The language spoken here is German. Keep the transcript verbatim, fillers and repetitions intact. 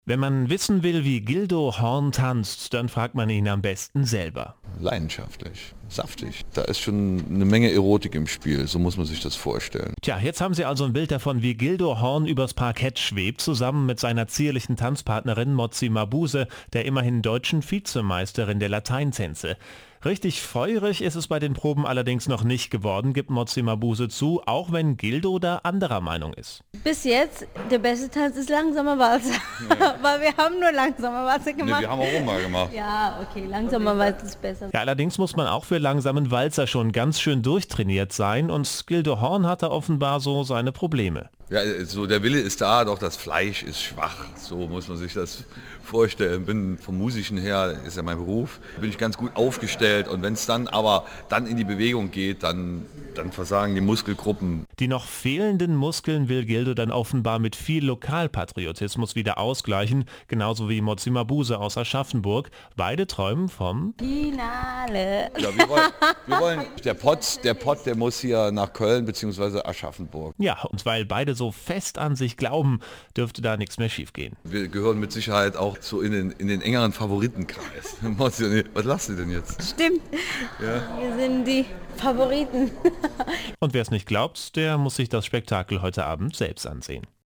Wenn man wissen will, wie Gildo Horn tanzt, dann fragt man ihn am besten selber. Leidenschaftlich, saftig. Da ist schon eine Menge Erotik im Spiel, so muss man sich das vorstellen. Tja, jetzt haben Sie also ein Bild davon, wie Gildo Horn übers Parkett schwebt, zusammen mit seiner zierlichen Tanzpartnerin Motsi Mabuse, der immerhin deutschen Vizemeisterin der Lateintänze. Richtig feurig ist es bei den Proben allerdings noch nicht geworden, gibt Motsi Mabuse zu, auch wenn Gildo da anderer Meinung ist. Bis jetzt, der beste Tanz ist langsamer Walzer, ja. Weil wir haben nur langsamer Walzer gemacht. Nee, wir haben auch Rumba gemacht. Ja, okay, langsamer Walzer ist besser. Ja, allerdings muss man auch für langsamen Walzer schon ganz schön durchtrainiert sein und Gildo Horn hat da offenbar so seine Probleme. Ja, so der Wille ist da, doch das Fleisch ist schwach. So muss man sich das vorstellen. Bin vom Musischen her, ist ja mein Beruf, bin ich ganz gut aufgestellt und wenn es dann aber dann in die Bewegung geht, dann, dann versagen die Muskelgruppen. Die noch fehlenden Muskeln will Gildo dann offenbar mit viel Lokalpatriotismus wieder ausgleichen, genauso wie Motsi Mabuse aus Aschaffenburg. Beide träumen vom Finale. Ja, wir wollen, wir wollen der Pott, der Pott, der muss hier nach Köln bzw. Aschaffenburg. Ja, und weil beide so fest an sich glauben, dürfte da nichts mehr schiefgehen. Wir gehören mit Sicherheit auch so in den, in den engeren Favoritenkreis. Was lachst du denn jetzt? Stimmt, ja. Wir sind die Favoriten. Und wer es nicht glaubt, der muss sich das Spektakel heute Abend selbst ansehen.